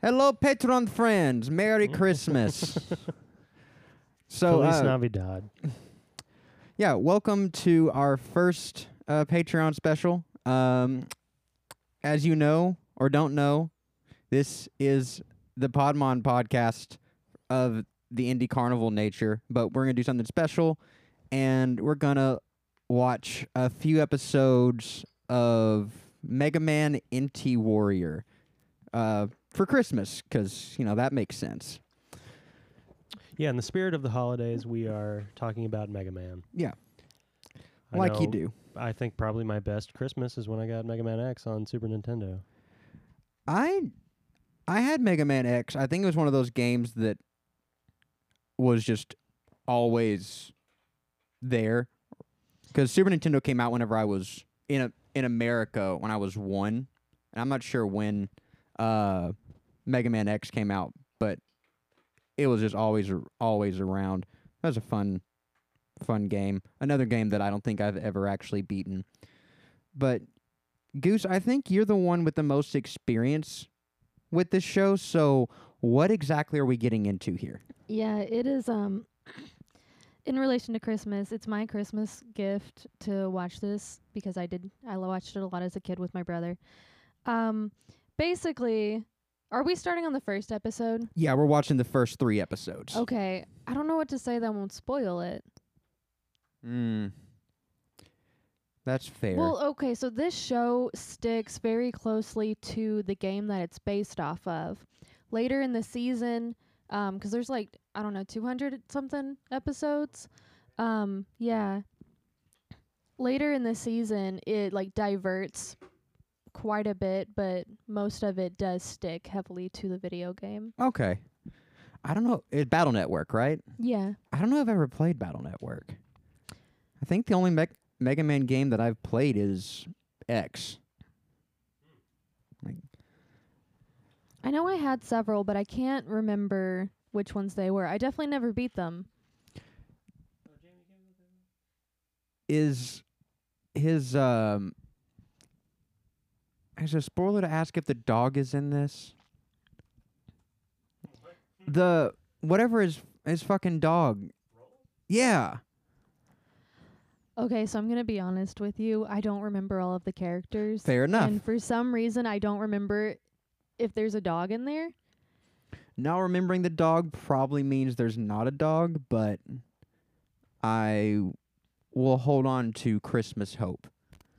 Hello, Patreon friends. Merry Christmas. So, Feliz Navidad. yeah, welcome to our first Patreon special. As you know or don't know, this is the Podmon podcast of the Indie Carnival nature, but we're going to do something special, and we're going to watch a few episodes of Mega Man NT Warrior for Christmas, because, that makes sense. Yeah, in the spirit of the holidays, we are talking about Mega Man. Yeah, I like you know, do. I think probably my best Christmas is when I got Mega Man X on Super Nintendo. I had Mega Man X. I think it was one of those games that was just always there, because Super Nintendo came out whenever I was in America when I was 1, and I'm not sure when Mega Man X came out, but it was just always around. That was a fun game. Another game that I don't think I've ever actually beaten. But Goose, I think you're the one with the most experience with this show, so what exactly are we getting into here? Yeah, it is in relation to Christmas. It's my Christmas gift to watch this because I watched it a lot as a kid with my brother. Basically, are we starting on the first episode? Yeah, we're watching the first 3 episodes. Okay. I don't know what to say that won't spoil it. That's fair. Well, okay, so this show sticks very closely to the game that it's based off of. Later in the season, 'cause there's 200 something episodes. Yeah. Later in the season, it diverts quite a bit, but most of it does stick heavily to the video game. Okay. I don't know. It's Battle Network, right? Yeah. I don't know if I've ever played Battle Network. I think the only Mega Man game that I've played is X. I know I had several, but I can't remember which ones they were. I definitely never beat them. Is his is it a spoiler to ask if the dog is in this? The whatever his fucking dog. Yeah. Okay, so I'm going to be honest with you. I don't remember all of the characters. Fair enough. And for some reason, I don't remember if there's a dog in there. Now remembering the dog probably means there's not a dog, but I will hold on to Christmas hope.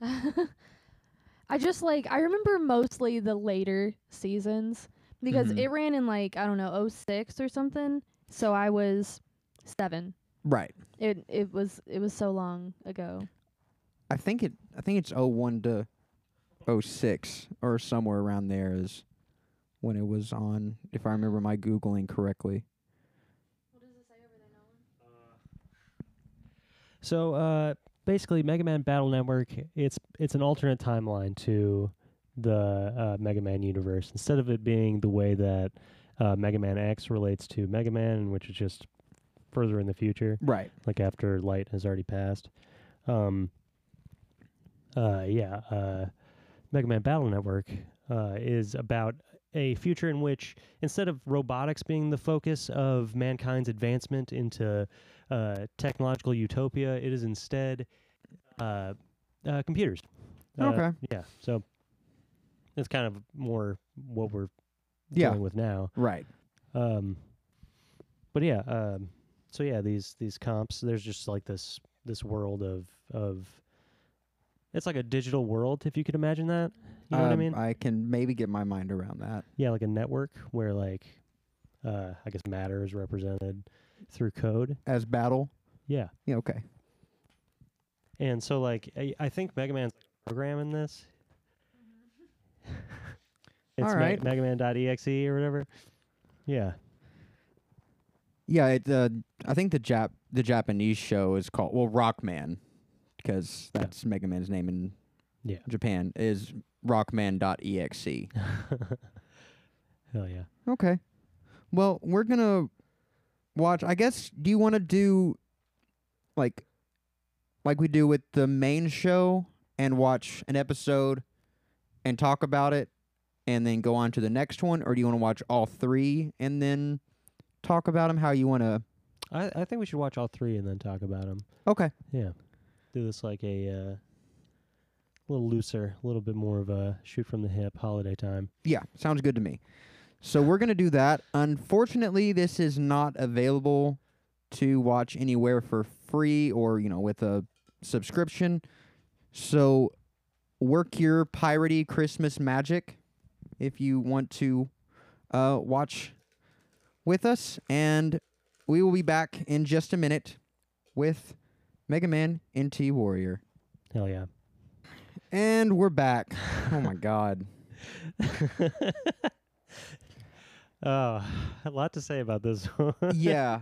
I remember mostly the later seasons because it ran in 06 or something. So I was 7. Right. It was so long ago. I think it's 01 to 06 or somewhere around there is when it was on, if I remember my Googling correctly. What does it say over there, Nolan? So basically, Mega Man Battle Network, it's an alternate timeline to the Mega Man universe. Instead of it being the way that Mega Man X relates to Mega Man, which is just further in the future, Right. like after Light has already passed. Mega Man Battle Network is about a future in which, instead of robotics being the focus of mankind's advancement into technological utopia, it is instead computers. Okay. Yeah, so it's kind of more what we're Yeah. dealing with now. Right. But yeah, so yeah, these comps, there's just this world of it's like a digital world, if you could imagine that. You know what I mean? I can maybe get my mind around that. Yeah, like a network where I guess matter is represented through code. As battle? Yeah. Yeah, okay. And so I think Mega Man's program in this. It's All right. Mega Man.exe or whatever. Yeah. Yeah, I think the Japanese show is called Rockman, because that's Mega Man's name in Japan, is Rockman.exe. Hell yeah. Okay. Well, we're going to watch, I guess, do you want to do like we do with the main show and watch an episode and talk about it and then go on to the next one, or do you want to watch all three and then talk about them? How you want to? I think we should watch all three and then talk about them. Okay. Yeah. Do this like a little looser, a little bit more of a shoot from the hip holiday time. Yeah, sounds good to me. So we're going to do that. Unfortunately, this is not available to watch anywhere for free or, with a subscription. So work your piratey Christmas magic if you want to watch with us. And we will be back in just a minute with Mega Man NT Warrior. Hell yeah. And we're back. Oh, my God. A lot to say about this one. Yeah.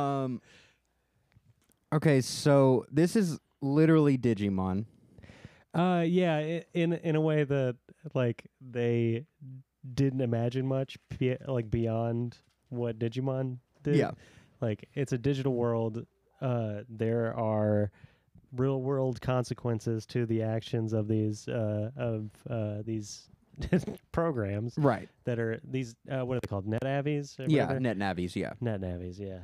Okay, so this is literally Digimon. Yeah, in a way that like they didn't imagine much beyond what Digimon did. Yeah. Like it's a digital world. There are real world consequences to the actions of these programs Right. that are these what are they called? Net avies? Or Yeah, whatever? net navies, yeah. Net navies, yeah.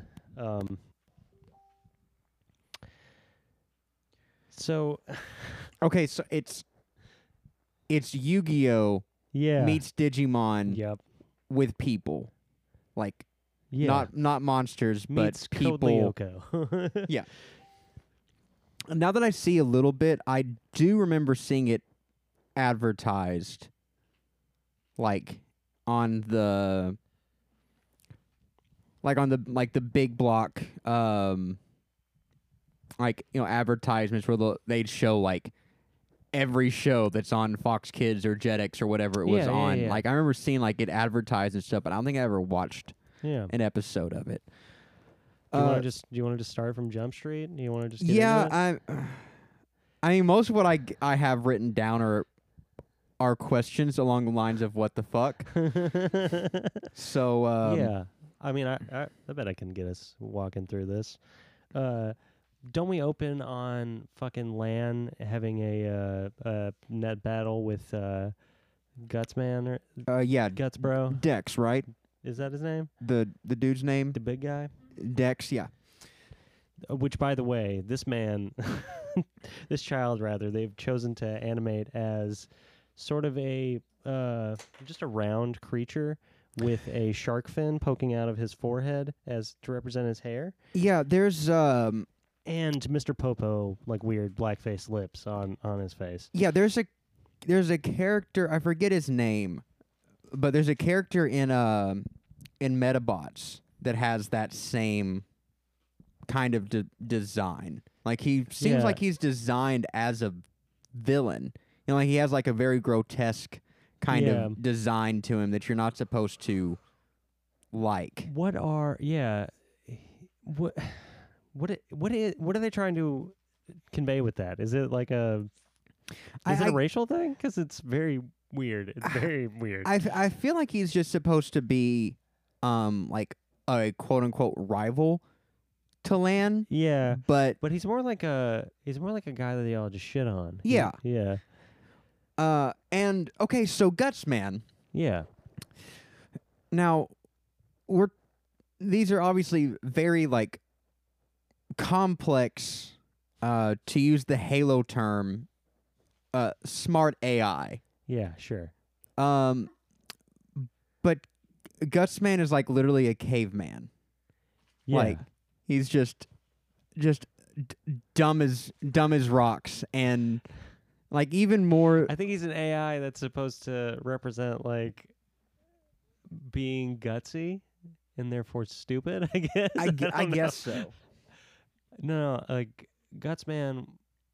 So Okay, so it's Yu-Gi-Oh yeah. meets Digimon Yep. with people. Like Yeah. not monsters, Meets but people. Code Lyoko. Yeah. Now that I see a little bit, I do remember seeing it advertised like on the the big block advertisements where they'd show like every show that's on Fox Kids or Jetix or whatever it was Yeah, yeah, on. yeah. Like I remember seeing like it advertised and stuff, but I don't think I ever watched Yeah. an episode of it. Do you want to just start from Jump Street? Do you want to just get Yeah, into it? I mean most of what I have written down are questions along the lines of what the fuck. So yeah. I mean, I bet I can get us walking through this. Don't we open on fucking LAN having a net battle with Gutsman or yeah, Guts Bro? Dex, right? Is that his name? The dude's name? The big guy? Dex, yeah. Which, by the way, this man, this child rather, they've chosen to animate as sort of a just a round creature with a shark fin poking out of his forehead as to represent his hair, Yeah, there's and Mr. Popo like weird blackface lips on his face. yeah, there's a character, I forget his name, but there's a character in Metabots that has that same kind of design. Like he seems Yeah. like he's designed as a villain. Like he has like a very grotesque kind Yeah. of design to him that you're not supposed to like. What are what are they trying to convey with that? Is it like a is it a racial thing? Because it's very weird. It's very weird. I feel like he's just supposed to be like a quote unquote rival to Lan, yeah. but But he's more like a guy that they all just shit on. Yeah. Yeah. and okay, so Gutsman. Yeah. Now these are obviously very like complex, to use the Halo term, smart AI. Yeah, sure. But Gutsman is like literally a caveman. Yeah. Like he's just dumb as rocks, and like even more. I think he's an AI that's supposed to represent like being gutsy and therefore stupid, I guess. I don't guess know. so. No, like Gutsman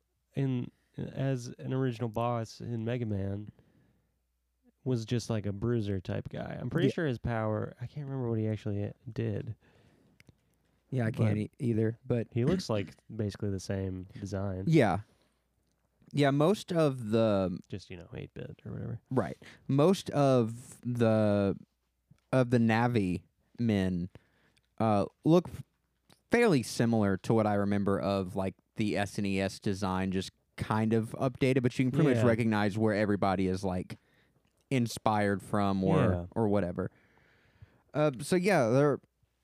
as an original boss in Mega Man was just like a bruiser type guy. I'm pretty Yeah. sure his power, I can't remember what he actually did. Yeah, I But- can't either. But He looks like basically the same design. yeah, most of the 8-bit or whatever. right, most of the Navi men look fairly similar to what I remember of like the SNES design, just kind of updated. But you can pretty much Yeah. recognize where everybody is like inspired from Yeah. or whatever. So yeah, they're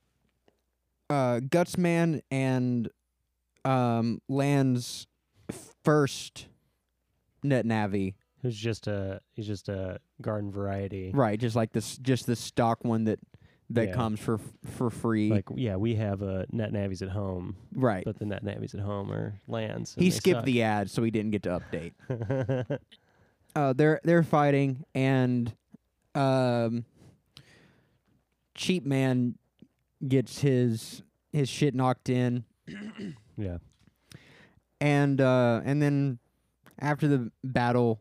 Gutsman and Land's first net navi. He's just a garden variety. Right, just like this stock one that Yeah. comes for free. Like, yeah, we have net navies at home, right. but the net navies at home are Lands. He skipped the ad, so he didn't get to update. They're fighting, and Cheap Man gets his shit knocked in, Yeah. and then after the battle,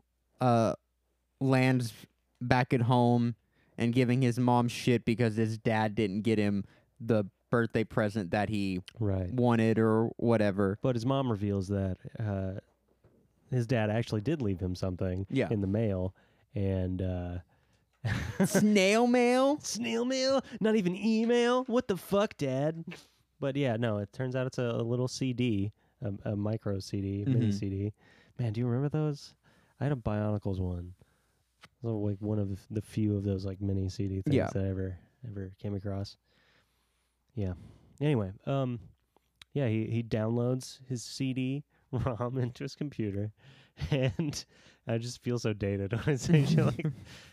Lands back at home and giving his mom shit because his dad didn't get him the birthday present that he Right. wanted or whatever. But his mom reveals that his dad actually did leave him something Yeah. in the mail, and Snail mail? snail mail, not even email. What the fuck, Dad? But yeah, no. It turns out it's a little CD, a micro CD, mini Mhm. CD. Man, do you remember those? I had a Bionicles one. So like one of the few of those like mini CD things Yeah. that I ever came across. Yeah. Anyway, yeah, he downloads his CD ROM into his computer, and I just feel so dated when I say shit like.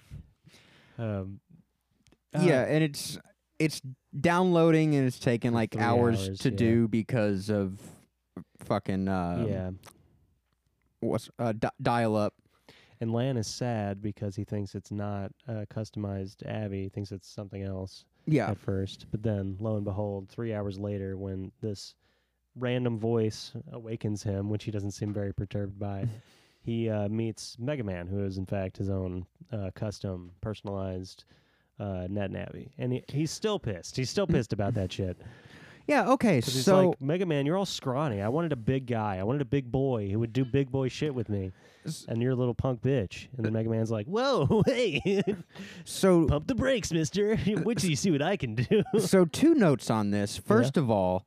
Yeah, and it's downloading and it's taking like 3 hours hours, to yeah. do because of fucking yeah. what's dial up. And Lan is sad because he thinks it's not customized Abby. He thinks it's something else Yeah. at first. But then, lo and behold, 3 hours later, when this random voice awakens him, which he doesn't seem very perturbed by, he meets Mega Man, who is in fact his own custom, personalized net navi. And he's still pissed. He's still pissed about that shit. Yeah, okay. Because he's So like, Mega Man, you're all scrawny. I wanted a big guy. I wanted a big boy who would do big boy shit with me. And you're a little punk bitch. And then Mega Man's like, whoa, hey, so pump the brakes, mister. Wait till you see what I can do. so 2 notes on this. First of all,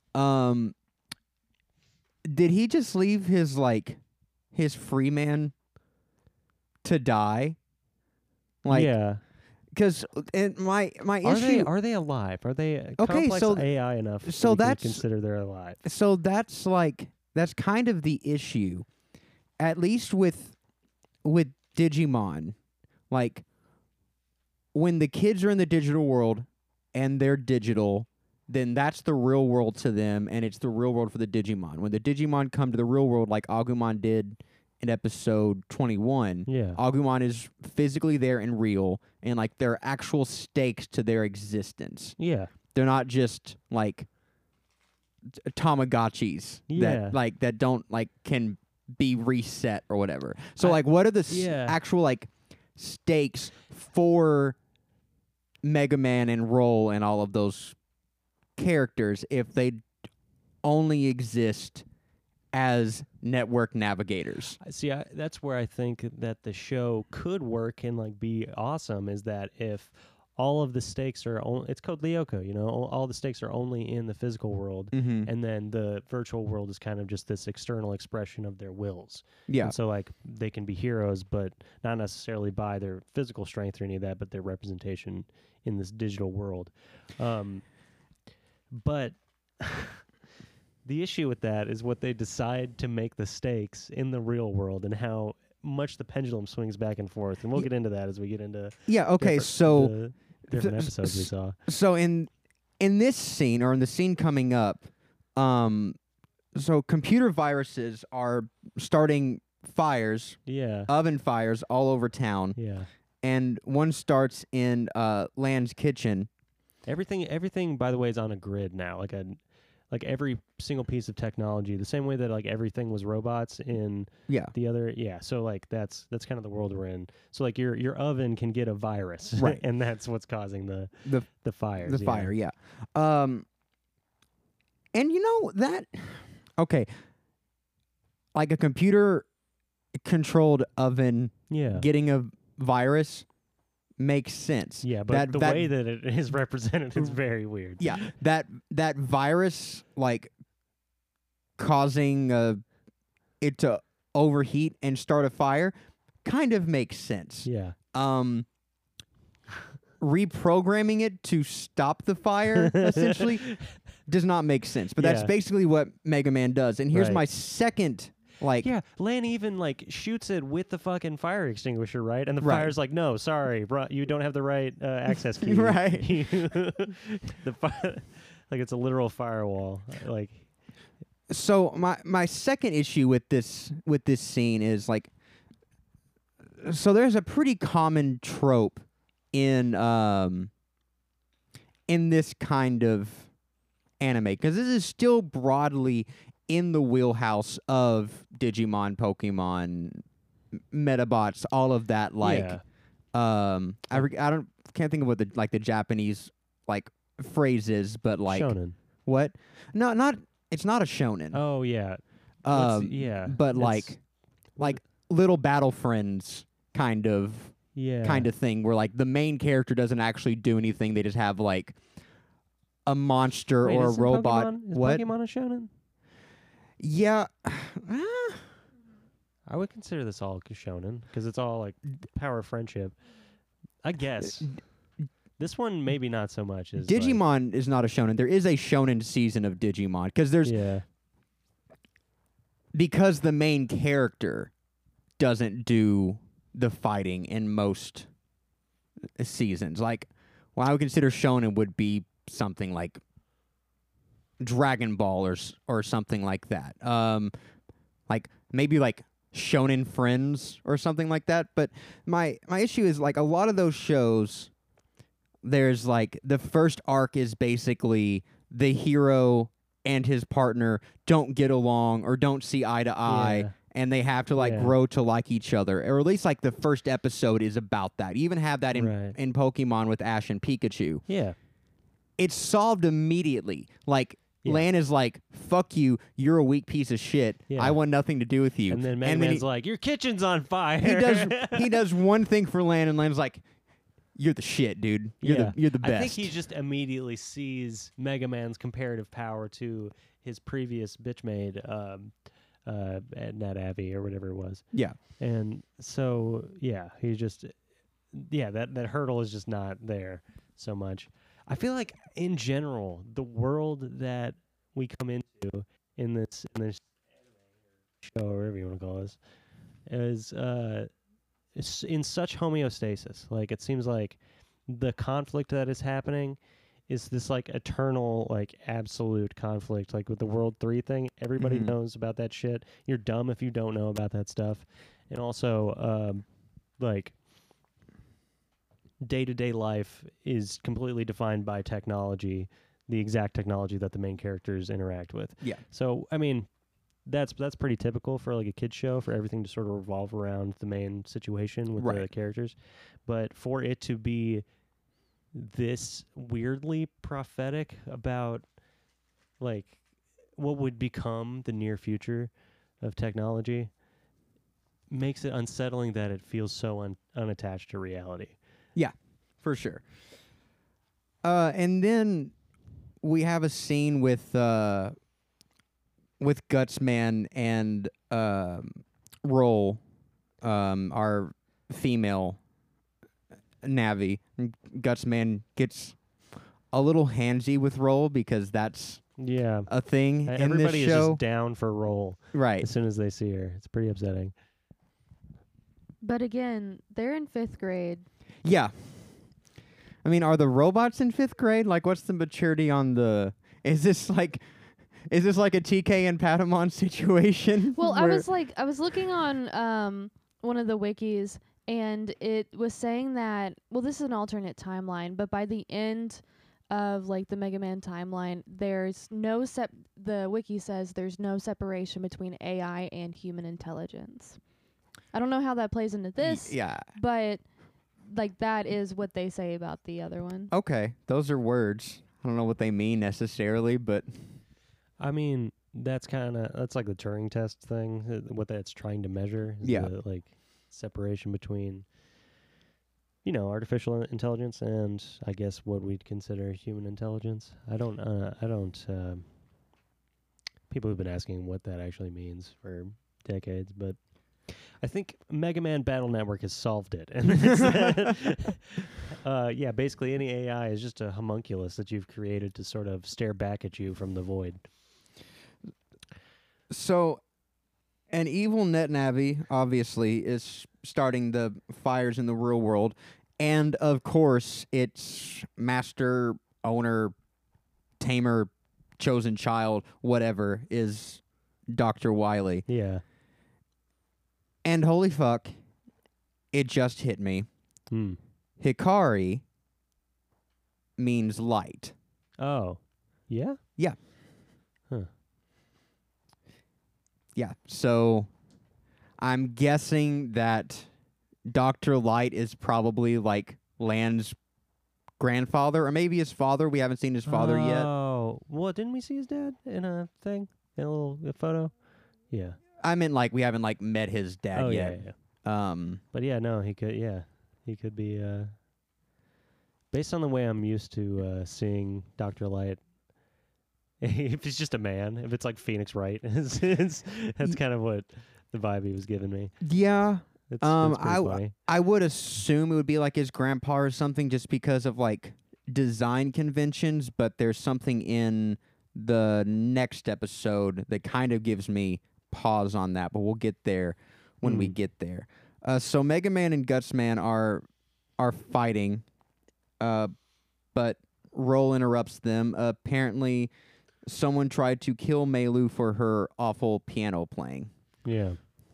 did he just leave his free man to die? Like, yeah. because my Are issue. they alive? Are they Okay, complex so- AI enough so we can that's- consider they're alive? So that's kind of the issue, at least with Digimon. Like, when the kids are in the digital world and they're digital, then that's the real world to them, and it's the real world for the Digimon. When the Digimon come to the real world, like Agumon did in episode 21, Yeah. Agumon is physically there and real, and like there are actual stakes to their existence. Yeah. They're not just like Tamagotchis Yeah. that don't can be reset or whatever. So I- like what are the yeah. actual stakes for Mega Man and Roll and all of those characters if they only exist as network navigators? See, that's where I think that the show could work and be awesome. Is that if all of the stakes are it's Code Lyoko, all the stakes are only in the physical world, Mm-hmm. and then the virtual world is kind of just this external expression of their wills. Yeah. And so they can be heroes, but not necessarily by their physical strength or any of that, but their representation in this digital world. But the issue with that is what they decide to make the stakes in the real world and how much the pendulum swings back and forth. And we'll get into that as we get into Yeah, okay, so different episodes we saw. So in this scene, or in the scene coming up, so computer viruses are starting fires, Yeah. oven fires all over town, Yeah. and one starts in Land's kitchen. Everything by the way is on a grid now. Like every single piece of technology, the same way that everything was robots in Yeah, the other, so that's kind of the world we're in. So your oven can get a virus, Right. and that's what's causing the fires. the fire. Yeah, and that. Okay, like a computer controlled oven Yeah. getting a virus makes sense. Yeah, but the way that it is represented is very weird. Yeah, that virus causing it to overheat and start a fire kind of makes sense. Yeah. Reprogramming it to stop the fire essentially does not make sense. But that's Yeah. basically what Mega Man does. And here's Right. my second, like, Yeah, Lan even like shoots it with the fucking fire extinguisher, right? And the Right. fire's like, "No, sorry, you don't have the right access key." Right. The like it's a literal firewall. Like, so my second issue with this scene is like, so there's a pretty common trope in this kind of anime, because this is still broadly in the wheelhouse of Digimon, Pokemon, Metabots, all of that. Like, yeah. can't think of what the Japanese like phrase is, but like Shonen. what? No, not it's not a shonen. Oh yeah. Yeah. But It's- like little battle friends kind of yeah. thing, where like the main character doesn't actually do anything. They just have like a monster Wait, or a isn't robot. Pokemon, is What? Pokemon a shonen? Yeah. I would consider this all shonen because it's all like power of friendship. I guess. This one maybe not so much as Digimon is not a shonen. There is a shonen season of Digimon because because the main character doesn't do the fighting in most seasons. Like, what I would consider shonen would be something like Dragon Ball or something like that. Like maybe like Shonen Friends or something like that. But my issue is like a lot of those shows, there's like the first arc is basically the hero and his partner don't get along or don't see eye to eye. Yeah. And they have to like Yeah. grow to like each other, or at least like the first episode is about that. You even have that Right. in Pokemon with Ash and Pikachu. Yeah. It's solved immediately. Like, Yeah. Lan is like, "Fuck you, you're a weak piece of shit. Yeah. I want nothing to do with you." And then Mega Man's like, "Your kitchen's on fire." he does one thing for Lan, and Lan's like, "You're the shit, dude. You're the best." I think he just immediately sees Mega Man's comparative power to his previous bitchmaid, Nat Abbey or whatever it was. Yeah. And so, yeah, he just, that hurdle is just not there so much. I feel like in general, the world that we come into in this show, or whatever you want to call this, is in such homeostasis. Like, it seems like the conflict that is happening is this like eternal, like absolute conflict. Like with the World 3 thing, everybody Mhm. knows about that shit. You're dumb if you don't know about that stuff. And also, like, day-to-day life is completely defined by technology, the exact technology that the main characters interact with. Yeah. So, I mean, that's pretty typical for like a kid's show, for everything to sort of revolve around the main situation with the Right. characters. But for it to be this weirdly prophetic about like what would become the near future of technology makes it unsettling that it feels so unattached to reality. For sure. And then we have a scene with Gutsman and Roll, our female Navi. Gutsman gets a little handsy with Roll because that's Yeah. a thing in Everybody this is show. just down for Roll Right. as soon as they see her. It's pretty upsetting. But again, they're in 5th grade. Yeah. I mean, are the robots in 5th grade? Like, what's the maturity on the... Is this like a TK and Patamon situation? Well, I where- was looking on one of the wikis, and it was saying that, well, this is an alternate timeline, but by the end of like the Mega Man timeline, there's no the wiki says there's no separation between AI and human intelligence. I don't know how that plays into this, Yeah. but like that is what they say about the other one. Okay. Those are words. I don't know what they mean necessarily, but... I mean, that's like the Turing test thing, what that's trying to measure. Is Yeah. the, like, separation between, artificial intelligence and I guess what we'd consider human intelligence. I don't, people have been asking what that actually means for decades, but I think Mega Man Battle Network has solved it. And it's that, yeah, basically any AI is just a homunculus that you've created to sort of stare back at you from the void. So, an evil NetNavi, obviously, is starting the fires in the real world. And, of course, its master, owner, tamer, chosen child, whatever, is Dr. Wily. Yeah. And holy fuck, it just hit me. Hmm. Hikari means light. Oh. Yeah? Yeah. Huh. Yeah, so I'm guessing that Dr. Light is probably like Lan's grandfather, or maybe his father. We haven't seen his father yet. Oh. Well, didn't we see his dad in a thing? In a little photo? Yeah. I meant like we haven't like met his dad Oh, yet. yeah. But yeah, no, he could be, based on the way I'm used to seeing Dr. Light, if he's just a man, if it's like Phoenix Wright, that's kind of what the vibe he was giving me. Yeah. It's pretty funny. I would assume it would be like his grandpa or something just because of like design conventions, but there's something in the next episode that kind of gives me pause on that, but we'll get there when we get there. So Mega Man and Gutsman are fighting, but Roll interrupts them. Apparently, someone tried to kill Meilu for her awful piano playing. Yeah.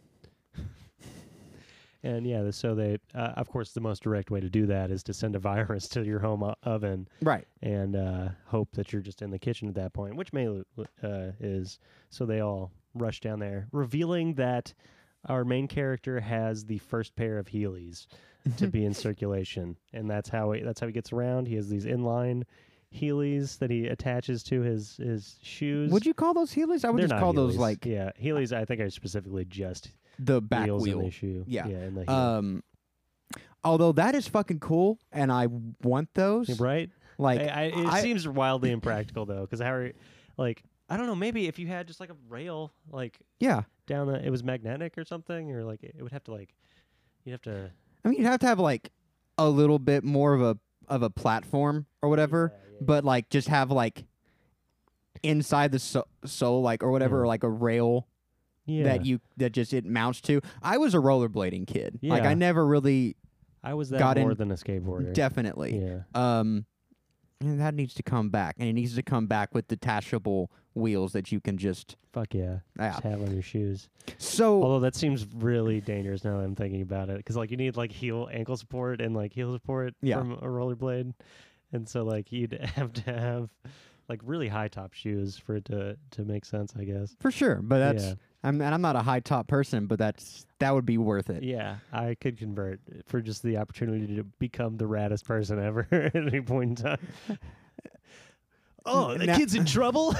And yeah, so they, of course, the most direct way to do that is to send a virus to your home oven, Right. and hope that you're just in the kitchen at that point, which Meilu is. So they all rush down there, revealing that our main character has the first pair of Heelys to be in circulation, and that's how he gets around. He has these inline Heelys that he attaches to his shoes. Would you call those Heelys? I would They're just not call those Heelys. like yeah, Heelys. I think are specifically just the back wheels in wheel. the shoe. Yeah. in the heel. Although that is fucking cool, and I want those. Right? Like, it seems wildly impractical though, because like I don't know, maybe if you had just like a rail like yeah. down it was magnetic or something, or like it would have to like you'd have to. I mean, you'd have to have like a little bit more of a platform or whatever, but like just have like inside the sole like or whatever, Yeah. or like a rail Yeah, that just it mounts to. I was a rollerblading kid. Like Yeah. I never really I was that got more in- than a skateboarder. definitely. Yeah. And that needs to come back, and it needs to come back with detachable wheels that you can just. Fuck yeah. Yeah. Just have on your shoes. So Although that seems really dangerous now that I'm thinking about it, because like you need like ankle support and like heel support Yeah. from a rollerblade, and so like you'd have to have like really high top shoes for it to make sense, I guess. for sure, but that's. Yeah. And I'm not a high top person, but that would be worth it. Yeah, I could convert for just the opportunity to become the raddest person ever at any point in time. Oh, the Now- kid's in trouble.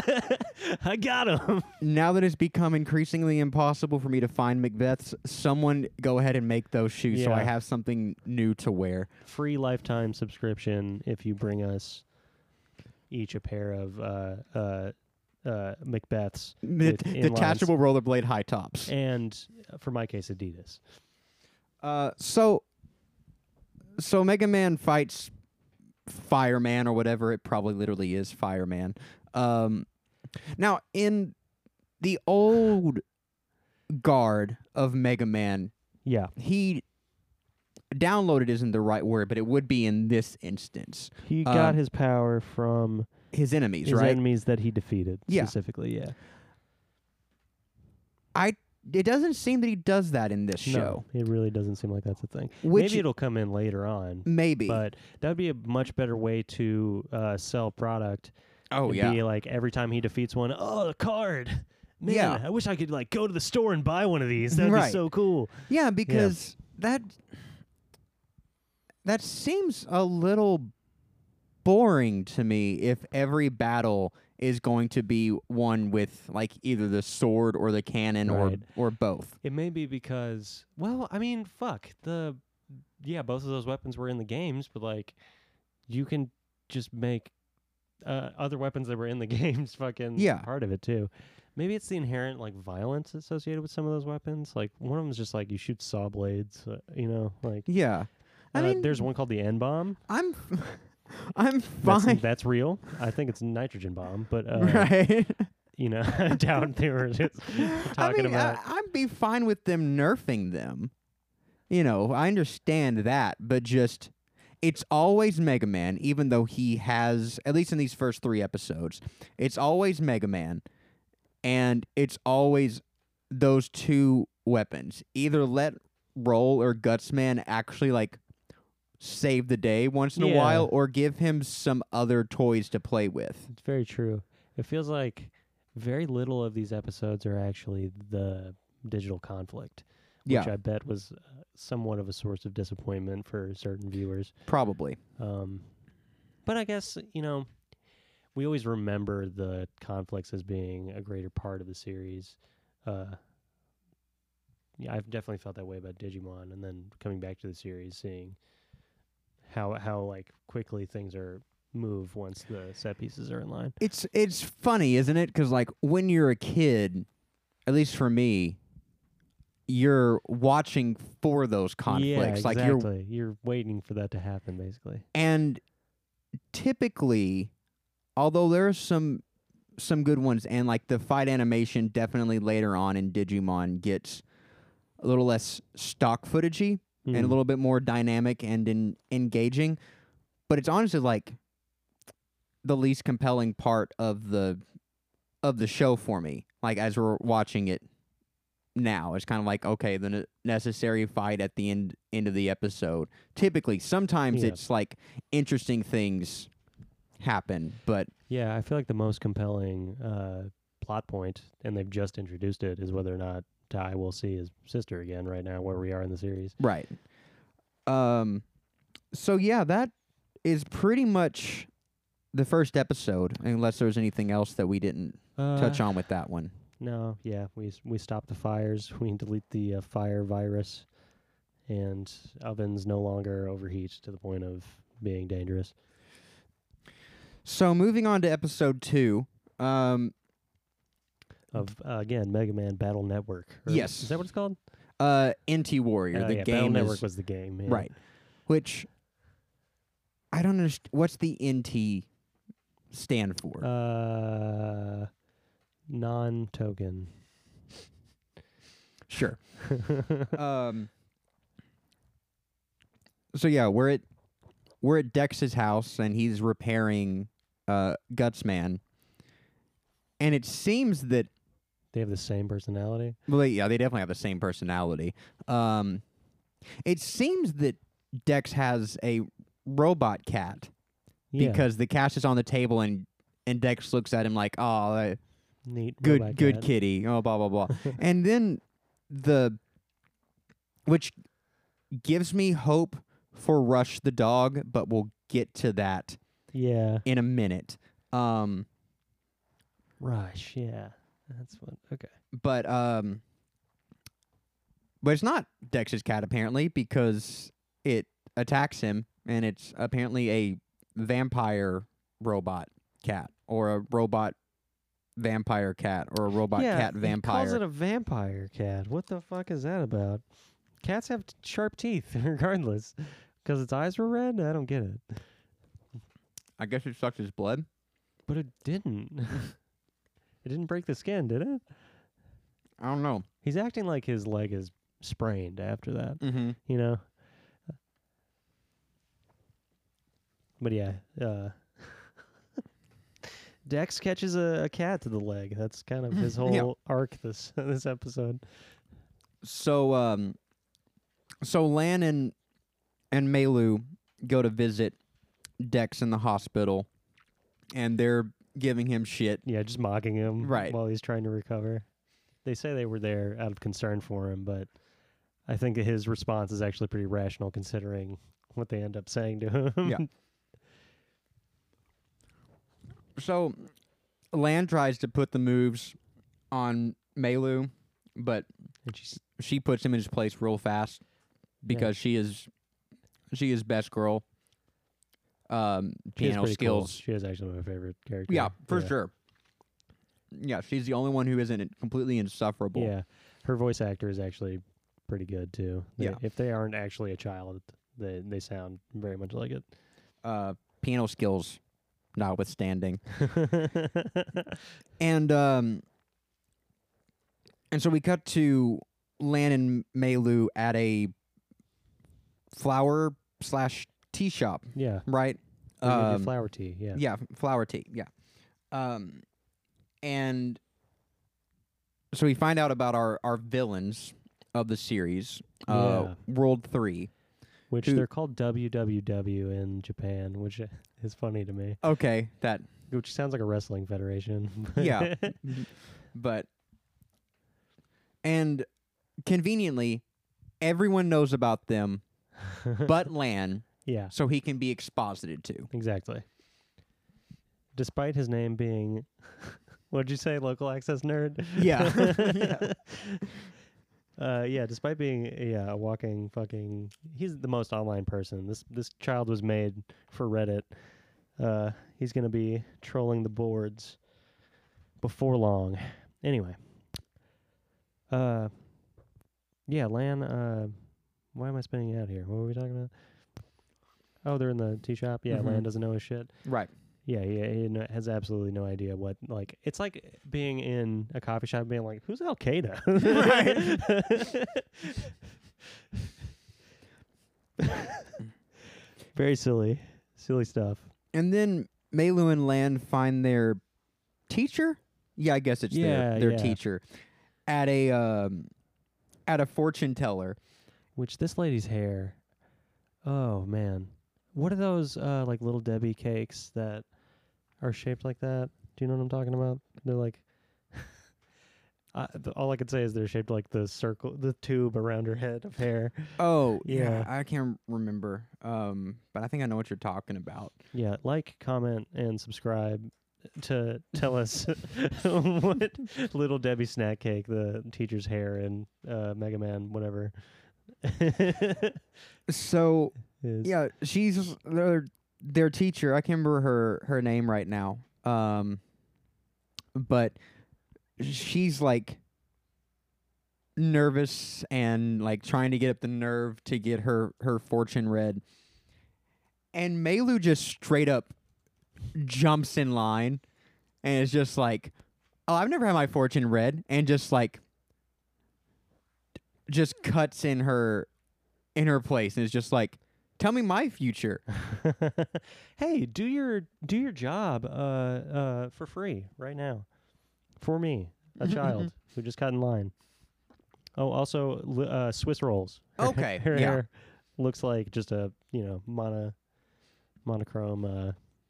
I got him. Now that it's become increasingly impossible for me to find Macbeths, someone go ahead and make those shoes so I Yeah. have something new to wear. Free lifetime subscription if you bring us each a pair of Macbeths with inlines. Detachable rollerblade high tops. And for my case, Adidas. So Mega Man fights Fireman or whatever. It probably literally is Fireman. Now, in the old guard of Mega Man, Yeah, he downloaded isn't the right word, but it would be in this instance. he got his power from His enemies, his right? enemies that he defeated. Yeah. Specifically, yeah. It doesn't seem that he does that in this show. No, it really doesn't seem like that's a thing. Which Maybe it'll come in later on. maybe. But that would be a much better way to sell product. Oh It'd yeah. be like every time he defeats one, oh, a card. Man, Yeah. I wish I could like go to the store and buy one of these. That'd be Right. so cool. Yeah, because that seems a little boring to me if every battle is going to be won with like either the sword or the cannon Right. or both. It may be because, well, I mean, fuck. Both of those weapons were in the games, but like you can just make other weapons that were in the games fucking Yeah. part of it too. Maybe it's the inherent like violence associated with some of those weapons. Like one of them is just like you shoot saw blades. Like Yeah. I mean, there's one called the N bomb. I'm I'm fine. That's real. I think it's a nitrogen bomb, but Right. I doubt they were just talking about. I'd be fine with them nerfing them. I understand that, but just it's always Mega Man, even though he has, at least in these first 3 episodes, it's always Mega Man, and it's always those 2 weapons. Either let Roll or Gutsman actually like save the day once in a while, or give him some other toys to play with. It's very true. It feels like very little of these episodes are actually the digital conflict, which I bet was somewhat of a source of disappointment for certain viewers. Probably. But I guess, we always remember the conflicts as being a greater part of the series. I've definitely felt that way about Digimon, and then coming back to the series, seeing how like quickly things are move once the set pieces are in line. It's funny, isn't it? Because like when you're a kid, at least for me, you're watching for those conflicts. Yeah, Like you're waiting for that to happen, basically. And typically, although there's some good ones, and like the fight animation definitely later on in Digimon gets a little less stock footagey and a little bit more dynamic and engaging. But it's honestly like the least compelling part of the show for me. Like as we're watching it now, it's kind of like, okay, the necessary fight at the end of the episode. Typically, sometimes it's like interesting things happen, but yeah, I feel like the most compelling plot point, and they've just introduced it, is whether or not Tai will see his sister again right now where we are in the series. Right. So yeah, that is pretty much the first episode, unless there's anything else that we didn't touch on with that one. No, yeah, we stop the fires, we delete the fire virus, and ovens no longer overheat to the point of being dangerous. So moving on to episode 2, of again Mega Man Battle Network. Yes, is that what it's called? NT Warrior. The game Battle Network was the game, yeah. Right? Which I don't understand. What's the NT stand for? Non-token. Sure. So yeah, we're at Dex's house, and he's repairing Gutsman, and it seems that they have the same personality. Well, yeah, they definitely have the same personality. It seems that Dex has a robot cat because the cat is on the table, and Dex looks at him like, "Oh, neat, good kitty." Oh, blah blah blah. And then which gives me hope for Rush the dog, but we'll get to that. Yeah. In a minute. Rush, yeah. That's what. Okay. But it's not Dex's cat apparently, because it attacks him, and it's apparently a vampire robot cat, or a robot vampire cat, or a robot cat vampire. He calls it a vampire cat. What the fuck is that about? Cats have sharp teeth, regardless. Because its eyes were red? I don't get it. I guess it sucked his blood. But it didn't. It didn't break the skin, did it? I don't know. He's acting like his leg is sprained after that. Mm-hmm. You know? But yeah. Dex catches a cat to the leg. That's kind of his whole arc this episode. So Lan and Meilu go to visit Dex in the hospital, and they're giving him shit. Yeah, just mocking him right while he's trying to recover. They say they were there out of concern for him, but I think his response is actually pretty rational considering what they end up saying to him. Yeah. So Lan tries to put the moves on Meilu, but she puts him in his place real fast because she is best girl. Piano skills. Cool. She is actually my favorite character. Yeah, for sure. Yeah, she's the only one who isn't completely insufferable. Yeah, her voice actor is actually pretty good too. Yeah. If they aren't actually a child, they sound very much like it. Piano skills notwithstanding. And so we cut to Lan and Mei-Lu at a flower/tea shop, Yeah, right? they give you flower tea. Yeah, Yeah, flower tea. Yeah. And so we find out about our villains of the series, Yeah. World 3. which who- they're called WWW in Japan, which is funny to me. Okay, that Which sounds like a wrestling federation. yeah. But and conveniently everyone knows about them but Lan, yeah, so he can be exposited to. exactly. Despite his name being, what'd you say, local access nerd? Yeah. Yeah, despite being a walking fucking, he's the most online person. This child was made for Reddit. He's gonna be trolling the boards before long. Anyway, yeah, Lan. Why am I spinning it out here? What were we talking about? Oh, they're in the tea shop. Yeah, Mhm. Lan doesn't know his shit. Right. Yeah, he has absolutely no idea what, like, it's like being in a coffee shop and being like, who's Al Qaeda? Very silly stuff. And then Mei-Lu and Lan find their teacher? Yeah, I guess it's Yeah, their yeah. teacher at a fortune teller. Which this lady's hair, oh man, what are those like Little Debbie cakes that are shaped like that? Do you know what I'm talking about? They're like, all I could say is they're shaped like the circle, the tube around her head of hair. Oh, Yeah. I can't remember. But I think I know what you're talking about. Yeah, like, comment, and subscribe to tell us what Little Debbie snack cake, the teacher's hair in Mega Man, whatever. So, is. yeah, she's their teacher. I can't remember her name right now. But she's like nervous and like trying to get up the nerve to get her fortune read. And Mei-Lu just straight up jumps in line and is just like, "Oh, I've never had my fortune read," and just like just cuts in her place and is just like, "Tell me my future." Hey, do your job for free right now for me, a child who just got in line. Oh, also Swiss rolls. Okay, Her yeah. hair looks like just a monochrome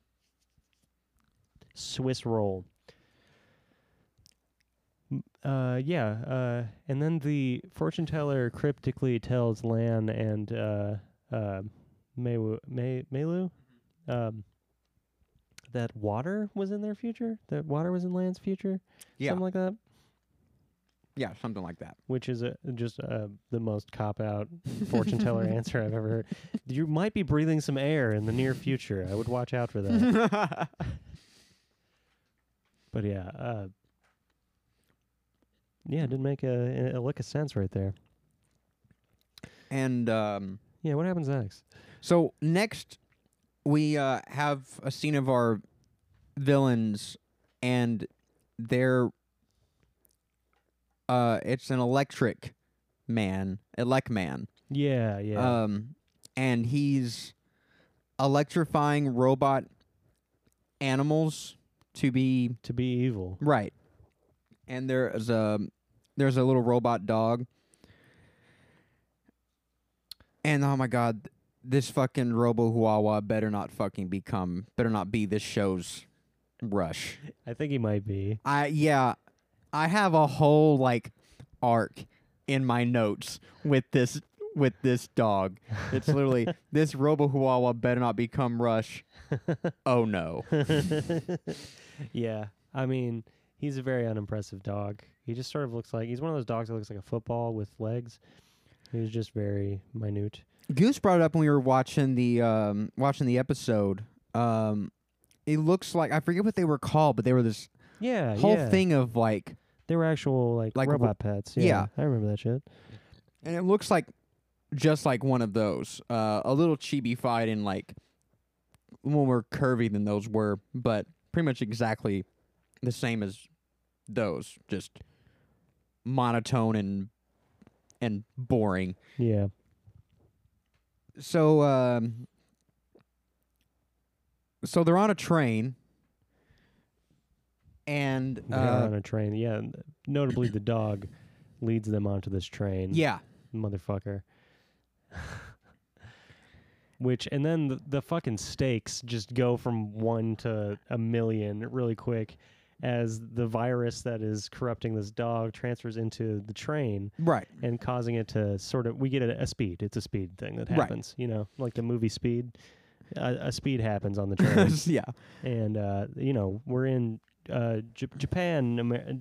Swiss roll. And then the fortune teller cryptically tells Lan and Mei-Lu that water was in their future. That water was in Lan's future. Yeah. Something like that. Yeah, something like that. Which is just the most cop-out fortune teller answer I've ever heard. You might be breathing some air in the near future. I would watch out for that. But yeah, it didn't make a lick of sense right there. And Yeah, what happens next? so next we have a scene of our villains, and they're it's an Elec Man. Yeah. And he's electrifying robot animals to be To be evil. right. And there's a little robot dog. And oh my god, this fucking Robo Huawa better not be this show's Rush. I think he might be. I have a whole like arc in my notes with this dog. It's literally this Robo Huawa better not become Rush. Oh no. Yeah. I mean, he's a very unimpressive dog. He just sort of looks like he's one of those dogs that looks like a football with legs. He's just very minute. Goose brought it up when we were watching the episode. It looks like I forget what they were called, but they were this whole yeah. thing of like, They were actual like Like, robot pets. yeah. I remember that shit. and it looks like just like one of those, a little chibi-fied and like more curvy than those were, but pretty much exactly the same as those, just monotone and boring. Yeah. So so they're on a train, and They are on a train. Yeah. Notably, the dog leads them onto this train. yeah, Motherfucker. Which, and then the fucking stakes just go from 1 to a million really quick as the virus that is corrupting this dog transfers into the train right, and causing it to sort of, we get a speed. It's a speed thing that Right. happens, you know, like the movie Speed. A speed happens on the train. yeah, And, you know, we're in Japan,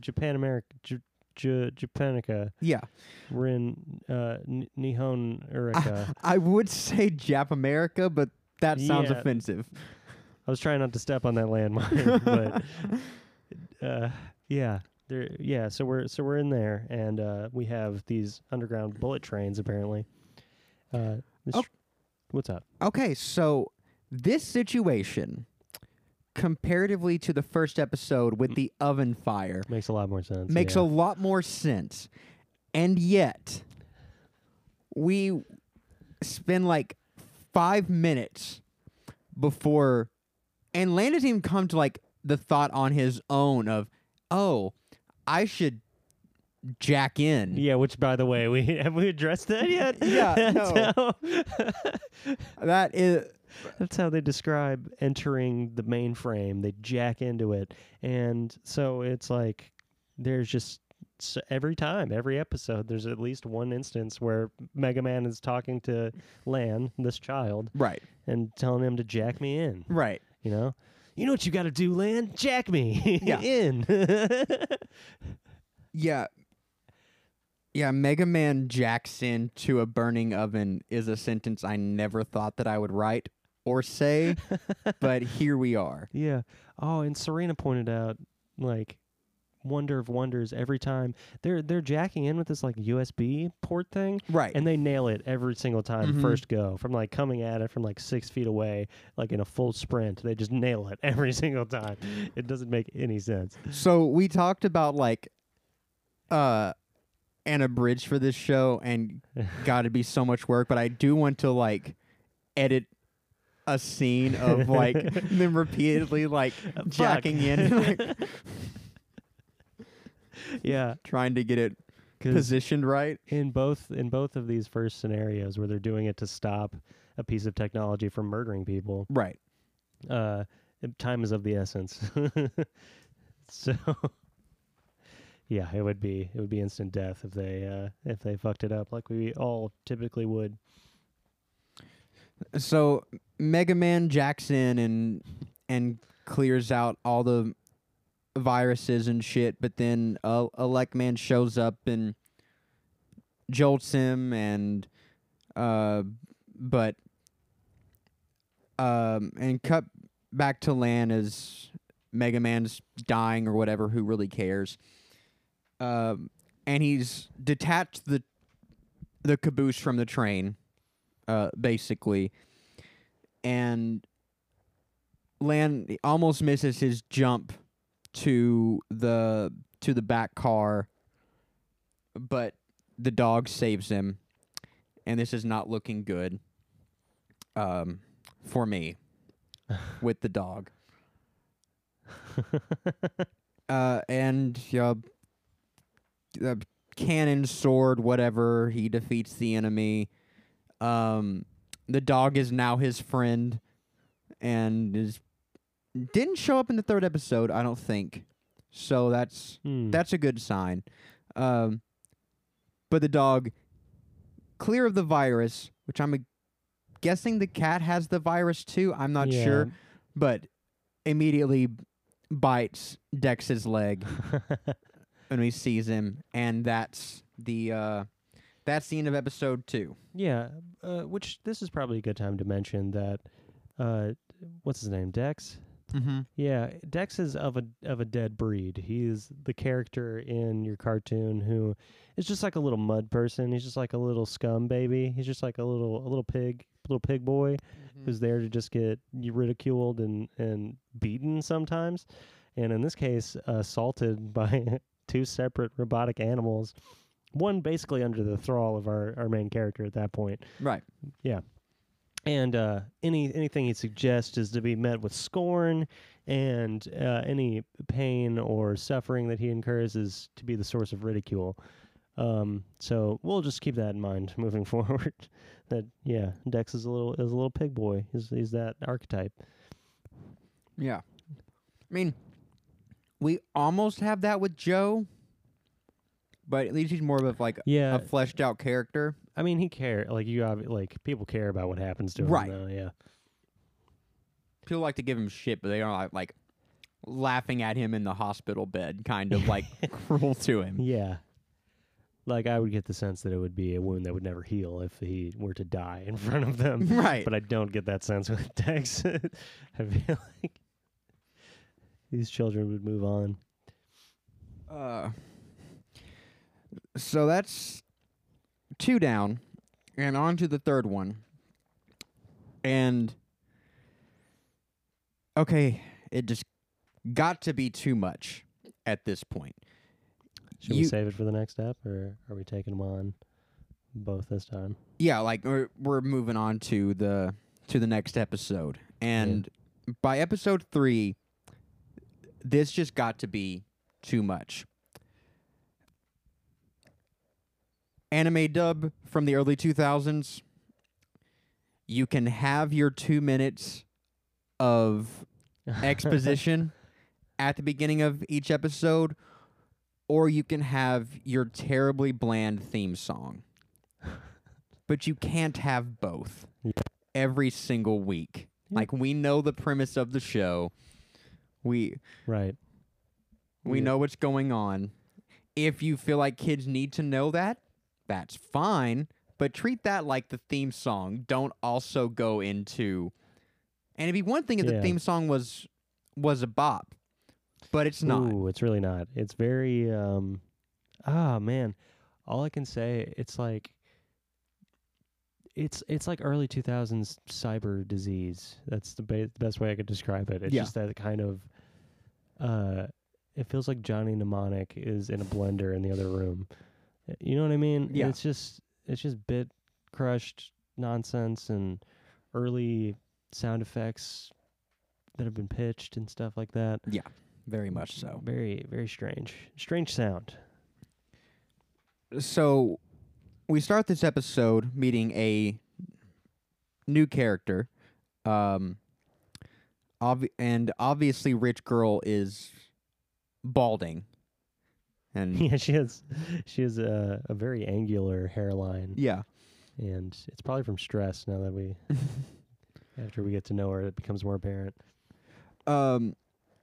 Japanica. yeah. We're in Nihon Urika. I would say Jap America, but that sounds Yeah. offensive. I was trying not to step on that landmine, but yeah, so we're in there, and we have these underground bullet trains apparently. This Oh. What's up? Okay, so this situation, comparatively to the first episode with the oven fire, Makes a lot more sense. makes yeah. a lot more sense. And yet, we spend like 5 minutes before, and Land doesn't even come to like the thought on his own of, oh, I should jack in. Yeah, which by the way, have we addressed that yet? Yeah, no. That is, That's how they describe entering the mainframe. They jack into it. And so it's like there's just every episode, there's at least one instance where Mega Man is talking to Lan, this child, right, and telling him to jack me in. right. You know? You know what you got to do, Lan? Jack me Yeah. in. Yeah. Yeah, Mega Man jacks into a burning oven is a sentence I never thought that I would write or say, but here we are. Yeah. Oh, and Serena pointed out, like, wonder of wonders every time they're jacking in with this like USB port thing, Right. and they nail it every single time Mhm. first go, from like coming at it from like 6 feet away, like in a full sprint. They just nail it every single time. It doesn't make any sense. So we talked about like an abridged for this show and got to be so much work, but I do want to like edit a scene of like them repeatedly like jacking in and like Yeah, trying to get it 'cause positioned right. in both of these first scenarios where they're doing it to stop a piece of technology from murdering people, Right. time is of the essence. So yeah, it would be instant death if they fucked it up like we all typically would. So Mega Man jacks in and clears out all the viruses and shit, but then Elecman shows up and jolts him, and and cut back to Lan as Mega Man's dying or whatever. Who really cares? And he's detached the caboose from the train, basically, and Lan almost misses his jump to the back car, but the dog saves him, and this is not looking good for me with the dog. And cannon, sword, whatever, he defeats the enemy. The dog is now his friend and didn't show up in the third episode, I don't think. So that's a good sign. But the dog, clear of the virus, which I'm guessing the cat has the virus too. I'm not sure, but immediately bites Dex's leg when he sees him, and that's the end of episode 2. Yeah, which this is probably a good time to mention that what's his name? Dex, Mm-hmm. Yeah, Dex is of a dead breed. He's the character in your cartoon who is just like a little mud person. He's just like a little scum baby. He's just like a little pig boy who's there to just get ridiculed and beaten sometimes. And in this case, assaulted by two separate robotic animals, one basically under the thrall of our main character at that point. Right. Yeah. And anything he suggests is to be met with scorn, and any pain or suffering that he incurs is to be the source of ridicule. So we'll just keep that in mind moving forward. That Dex is a little pig boy. He's that archetype. Yeah. I mean, we almost have that with Joe, but at least he's more of like Yeah, a fleshed out character. I mean he people care about what happens to him. Right. Though, yeah. People like to give him shit, but they are like laughing at him in the hospital bed, kind of like cruel to him. Yeah. Like, I would get the sense that it would be a wound that would never heal if he were to die in front of them. Right. But I don't get that sense with Dex. I feel like these children would move on. So that's 2 down, and on to the third one. And okay, it just got to be too much at this point. Should we save it for the next step, or are we taking them on both this time? Yeah, like we're moving on to the next episode. And by episode 3, this just got to be too much. Anime dub from the early 2000s. You can have your 2 minutes of exposition at the beginning of each episode, or you can have your terribly bland theme song. But you can't have both every single week. Yeah. Like, we know the premise of the show. We know what's going on. If you feel like kids need to know that, that's fine. But treat that like the theme song. Don't also go into... And it'd be one thing if the theme song was a bop, but it's not. Ooh, it's really not. It's very... man. All I can say, it's like... It's like early 2000s cyber disease. That's the best way I could describe it. It's just that kind of... it feels like Johnny Mnemonic is in a blender in the other room. You know what I mean? Yeah. It's just bit crushed nonsense and early sound effects that have been pitched and stuff like that. Yeah, very much so. Very, very strange. Strange sound. So we start this episode meeting a new character. And obviously Rich Girl is balding. And Yeah, she has a very angular hairline. yeah. And it's probably from stress now that we after we get to know her it becomes more apparent. And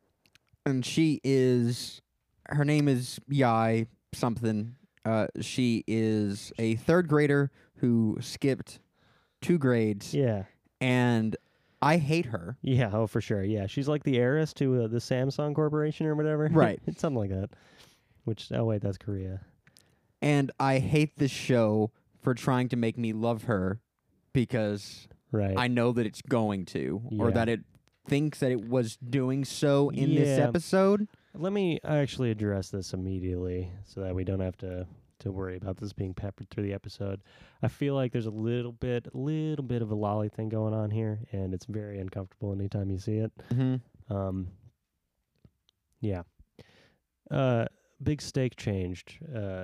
her name is Yai something. She is a 3rd grader who skipped 2 grades. Yeah. And I hate her. Yeah, oh for sure. Yeah, she's like the heiress to the Samsung Corporation or whatever. Right. It's something like that. Oh wait, that's Korea. And I hate this show for trying to make me love her because Right. I know that it's going to, or Yeah. that it thinks that it was doing so in this Yeah. episode. Let me actually address this immediately so that we don't have to worry about this being peppered through the episode. I feel like there's a little bit of a lolly thing going on here, and it's very uncomfortable anytime you see it. Mm-hmm. Yeah. Big stakes change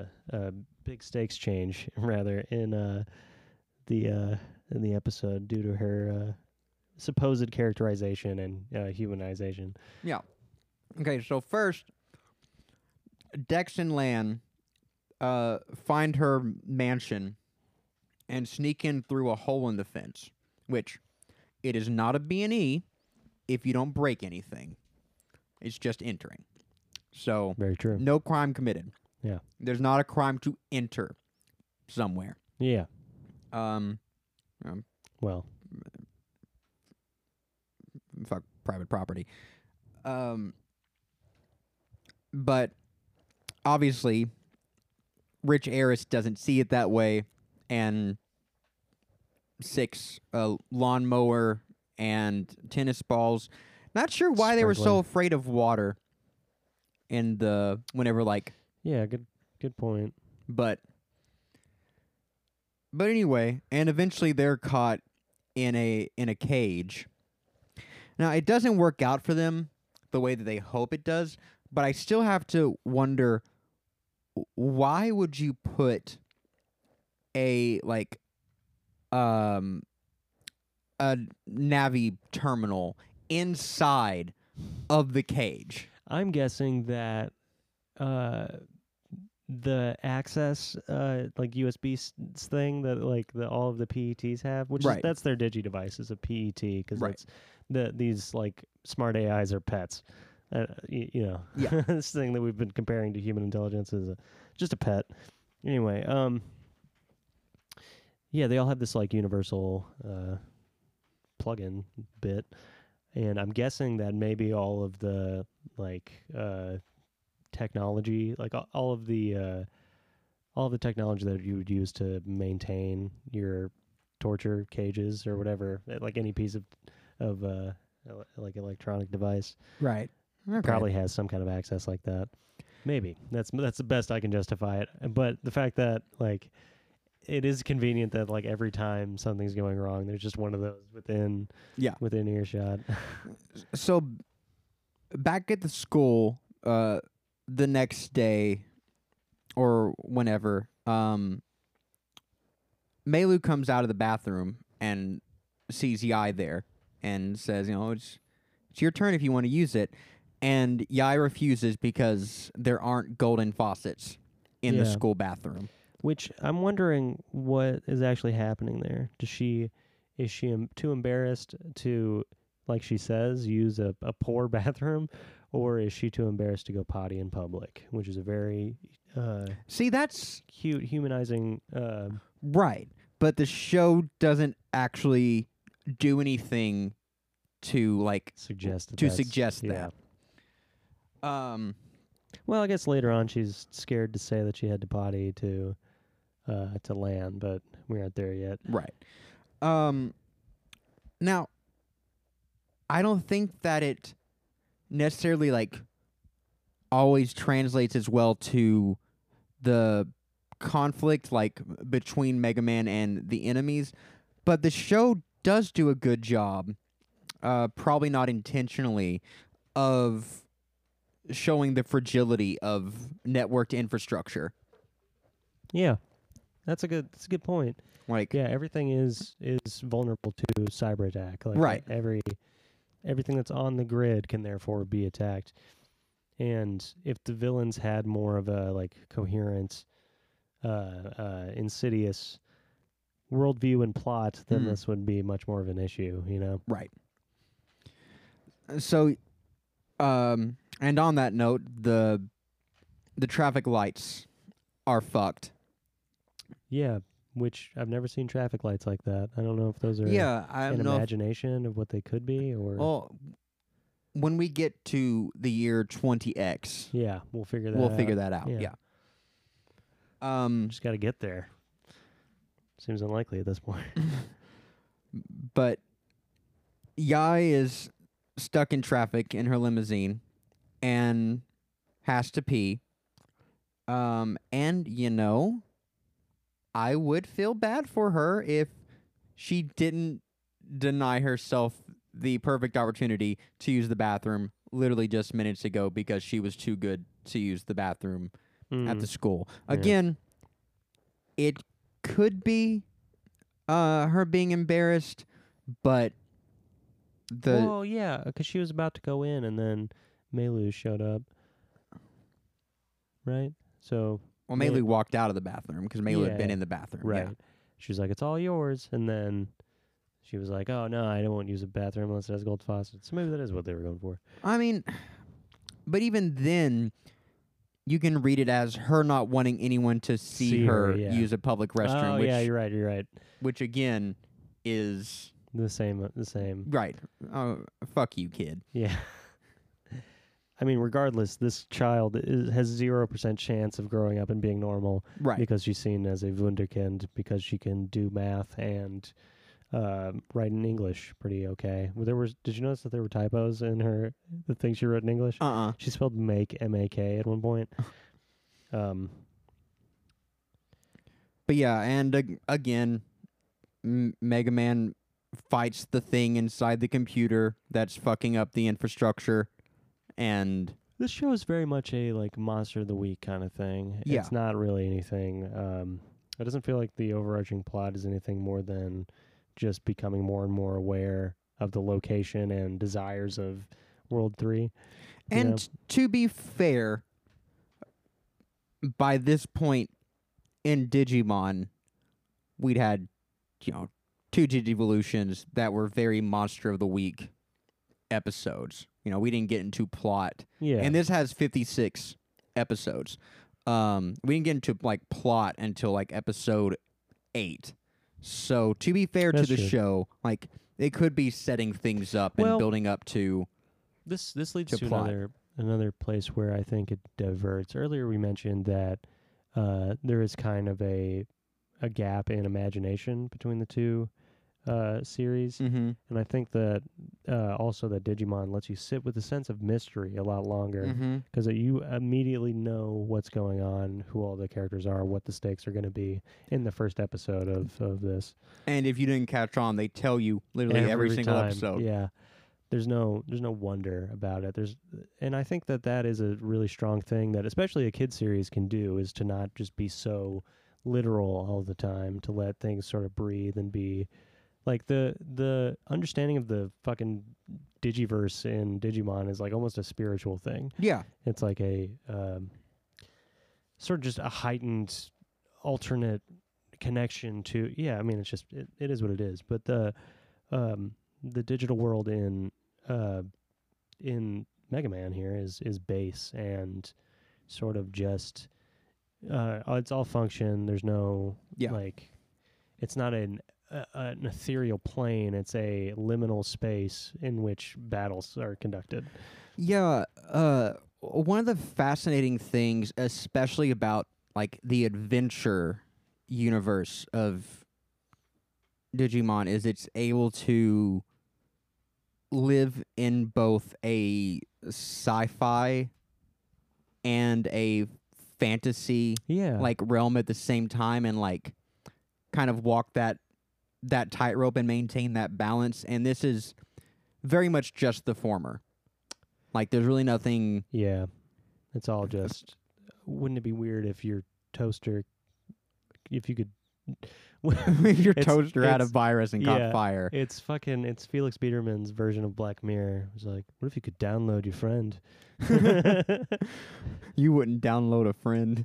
rather in the episode due to her supposed characterization and humanization. Yeah. Okay, so first, Dex and Lan find her mansion and sneak in through a hole in the fence, which it is not a B&E if you don't break anything. It's just entering. So, Very true. no crime committed. Yeah. There's not a crime to enter somewhere. Yeah. Well, Well, fuck private property. But obviously, Rich Eris doesn't see it that way, and Six, a lawnmower and tennis balls. Not sure why they were so Sprinkler. afraid of water in the whenever like, Yeah, good point. but anyway, and eventually they're caught in a cage. Now it doesn't work out for them the way that they hope it does, but I still have to wonder, why would you put a like a Navi terminal inside of the cage? I'm guessing that the access like USB thing that like all of the PETs have, which Right. is, that's their digi device, is a PET, because Right. it's these like smart AIs are pets. You know, Yeah. this thing that we've been comparing to human intelligence is just a pet. Anyway, yeah, they all have this like universal plug-in bit, and I'm guessing that maybe all of the like technology, like all of the technology that you would use to maintain your torture cages or whatever, like any piece of like electronic device, Right. Okay. probably has some kind of access like that. Maybe that's the best I can justify it. But the fact that like it is convenient that like every time something's going wrong, there's just one of those within earshot. So back at the school, the next day or whenever, Melu comes out of the bathroom and sees Yai there and says, it's your turn if you want to use it. And Yai refuses because there aren't golden faucets in the Yeah. school bathroom. Which I'm wondering what is actually happening there. Is she too embarrassed to, like she says, use a poor bathroom, or is she too embarrassed to go potty in public? Which is a very See, that's cute, humanizing. right. But the show doesn't actually do anything to like Suggest that to that's- suggest yeah. that. Well, I guess later on she's scared to say that she had to potty to land, but we aren't there yet. Right. Now, I don't think that it necessarily like always translates as well to the conflict like between Mega Man and the enemies, but the show does do a good job, probably not intentionally, of showing the fragility of networked infrastructure. Yeah, that's a good point. Like, Yeah, everything is vulnerable to cyber attack. Like Right. Everything that's on the grid can therefore be attacked. And if the villains had more of a like coherent, insidious worldview and plot, then Mhm. this would be much more of an issue. You know. right. So, and on that note, the traffic lights are fucked. Yeah, which I've never seen traffic lights like that. I don't know if those are Yeah, I an don't know. imagination of what they could be, or Well, when we get to the year 20X, yeah, we'll figure that. we'll out. figure that out. Yeah. Yeah. Just got to get there. Seems unlikely at this point. But Yai is stuck in traffic in her limousine and has to pee. And I would feel bad for her if she didn't deny herself the perfect opportunity to use the bathroom literally just minutes ago because she was too good to use the bathroom at the school. Yeah. Again, it could be her being embarrassed, but Well, yeah, because she was about to go in, and then Melu showed up. Right? So, Melu walked out of the bathroom because Melu had been Yeah. in the bathroom. right. Yeah. She was like, it's all yours. And then she was like, oh, no, I don't want to use a bathroom unless it has gold faucets. So maybe that is what they were going for. I mean, but even then, you can read it as her not wanting anyone to see her yeah. use a public restroom, Oh, which, yeah, you're right. which again is The same. right. Oh, fuck you, kid. Yeah. I mean, regardless, this child has 0% chance of growing up and being normal Right. because she's seen as a wunderkind because she can do math and write in English pretty okay. Did you notice that there were typos in the things she wrote in English? She spelled make M-A-K at one point. But yeah, and again, Mega Man fights the thing inside the computer that's fucking up the infrastructure, and This show is very much a like Monster of the Week kind of thing. Yeah. It's not really anything. It doesn't feel like the overarching plot is anything more than just becoming more and more aware of the location and desires of World 3. you know? and to be fair, by this point in Digimon, we'd had, 2 Digivolutions that were very Monster of the Week episodes. We didn't get into plot. Yeah. And this has 56 episodes. We didn't get into like plot until like episode 8. So to be fair That's to the true. show, like they could be setting things up Well- and building up to. This leads to to plot. another place where I think it diverts. Earlier we mentioned that there is kind of a gap in imagination between the two series. Mm-hmm. And I think that also that Digimon lets you sit with a sense of mystery a lot longer Mm-hmm. because you immediately know what's going on, who all the characters are, what the stakes are going to be in the first episode of this. And if you didn't catch on, they tell you literally every single time. episode. Yeah. There's no wonder about it. And I think that is a really strong thing that especially a kid series can do, is to not just be so literal all the time, to let things sort of breathe and be like the understanding of the fucking Digiverse in Digimon is like almost a spiritual thing. Yeah. It's like a sort of just a heightened alternate connection to, I mean, it's just it is what it is. But the digital world in Mega Man here is base and sort of just it's all function. There's no Yeah. like, it's not an ethereal plane. It's a liminal space in which battles are conducted. Yeah, one of the fascinating things, especially about like the adventure universe of Digimon, is it's able to live in both a sci-fi and a fantasy Yeah. like realm at the same time, and like kind of walk that tightrope and maintain that balance. And this is very much just the former. Like there's really nothing. Yeah. It's all just, wouldn't it be weird if your toaster, if you could, If your toaster had a it's- virus and yeah. caught fire. it's Felix Biederman's version of Black Mirror. It was like, what if you could download your friend? You wouldn't download a friend.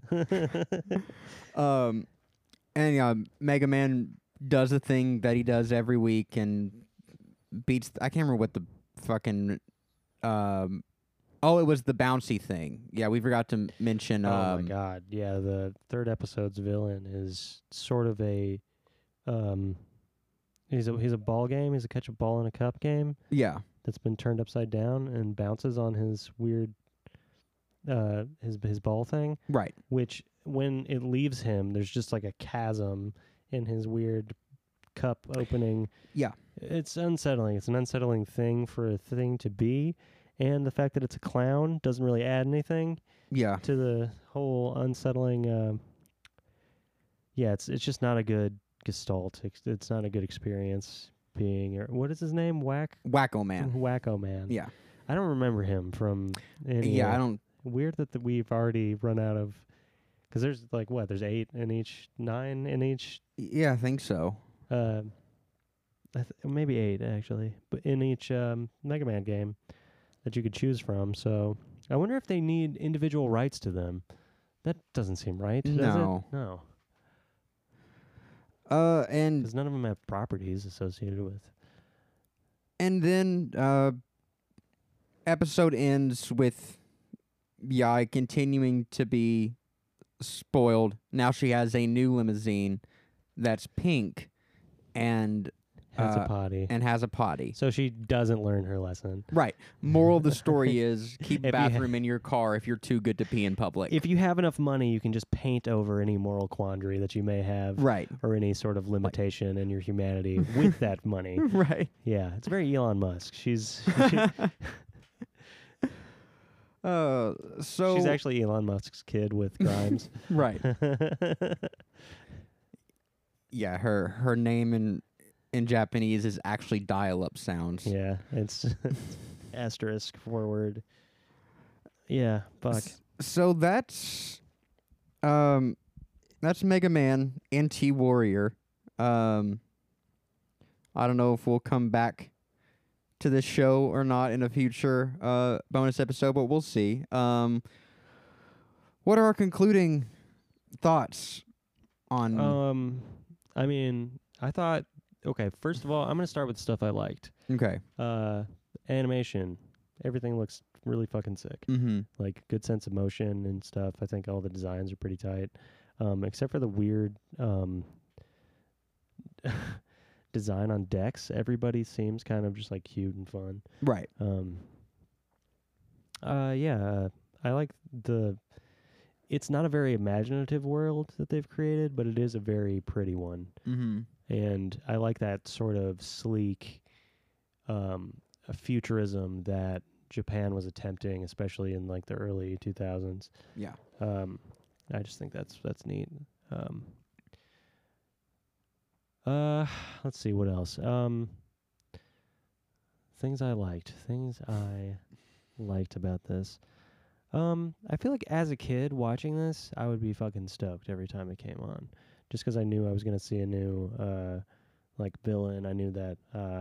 And yeah, Mega Man does the thing that he does every week and beats. I can't remember what the fucking. It was the bouncy thing. Yeah, we forgot to mention. Oh my god! Yeah, the third episode's villain is sort of a, he's a ball game. He's a catch a ball in a cup game Yeah, that's been turned upside down and bounces on his weird, his ball thing. right. Which when it leaves him, there's just like a chasm in his weird cup opening. Yeah. It's unsettling. It's an unsettling thing for a thing to be. And the fact that it's a clown doesn't really add anything Yeah, to the whole unsettling. It's just not a good gestalt. It's not a good experience being. Or what is his name? Wacko Man. Wacko Man. Yeah, I don't remember him from any. yeah. I don't. Weird that we've already run out of. Because there's like there's 8 in each, 9 in each. Yeah, I think so. Maybe 8 actually, but in each Mega Man game that you could choose from. So I wonder if they need individual rights to them. That doesn't seem right. Does No. it? No, And because none of them have properties associated with. And then episode ends with Yai continuing to be spoiled. Now she has a new limousine that's pink, and Has a potty. and has a potty. So she doesn't learn her lesson. Right. Moral of the story is keep If you ha- bathroom in your car if you're too good to pee in public. If you have enough money, you can just paint over any moral quandary that you may have, right. or any sort of limitation in your humanity with that money. Right. Yeah, it's very Elon Musk. She's So she's actually Elon Musk's kid with Grimes. right. Yeah, her name in Japanese is actually dial-up sounds. Yeah, it's asterisk forward. Yeah, fuck. So that's Mega Man and T-Warrior. I don't know if we'll come back to this show or not in a future bonus episode, but we'll see. What are our concluding thoughts on I mean, I thought, okay, first of all, I'm going to start with stuff I liked. Okay. Animation. Everything looks really fucking sick. Mm-hmm. Like, good sense of motion and stuff. I think all the designs are pretty tight. Except for the weird design on decks. Everybody seems kind of just, like, cute and fun. Right. I like it's not a very imaginative world that they've created, but it is a very pretty one. Mm-hmm. And I like that sort of sleek futurism that Japan was attempting, especially in like the early 2000s. Yeah. I just think that's neat. Let's see what else. Things I liked about this. I feel like as a kid watching this, I would be fucking stoked every time it came on, just because I knew I was gonna see a new like villain. I knew that